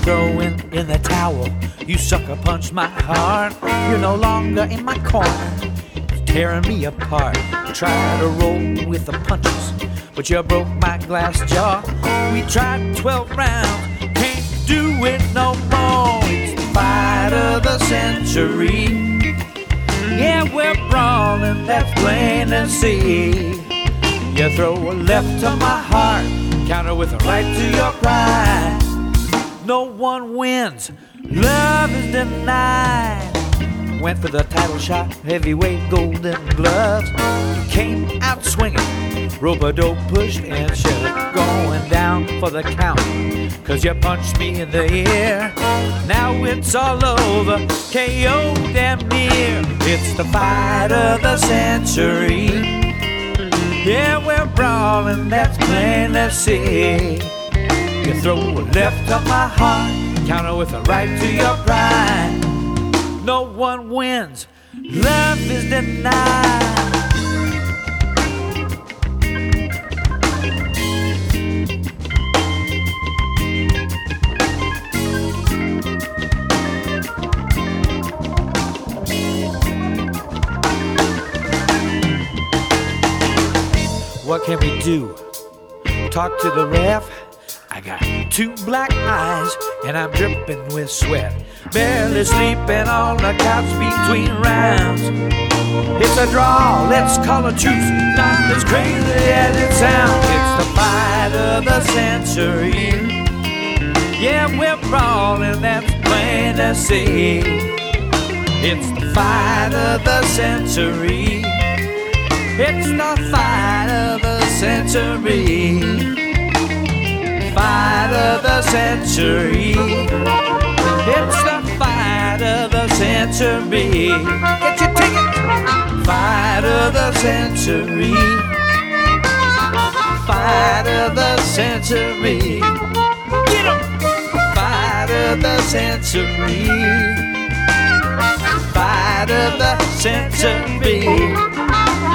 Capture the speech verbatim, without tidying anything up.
throwing in the towel. You sucker punched my heart. You're no longer in my corner, tearing me apart. Try to roll with the punches, but you broke my glass jaw. We tried twelve rounds, can't do it no more. It's the fight of the century. Yeah, we're brawling, that's plain to see. You throw a left to my heart, counter with a right to your pride. No one wins, love is denied. Went for the title shot, heavyweight golden gloves. Came out swinging, rope-a-dope pushed and shoved. Going down for the count, cause you punched me in the ear. Now it's all over, K O damn near. It's the fight of the century. Yeah, we're brawling, that's plain to see. You throw a left to my heart, counter with a right to your pride. No one wins, love is denied. What can we do? Talk to the ref? I got two black eyes and I'm dripping with sweat. Barely sleeping on the couch between rounds. It's a draw, let's call a truce. Not as crazy as it sounds. It's the fight of the century. Yeah, we're brawling, that's plain to see. It's the fight of the century. It's the fight of the century. Fight of the century. It's the fight of the century. Get your ticket. Fight of the century. Fight of the century. Get 'em. Fight of the century. Fight of the century.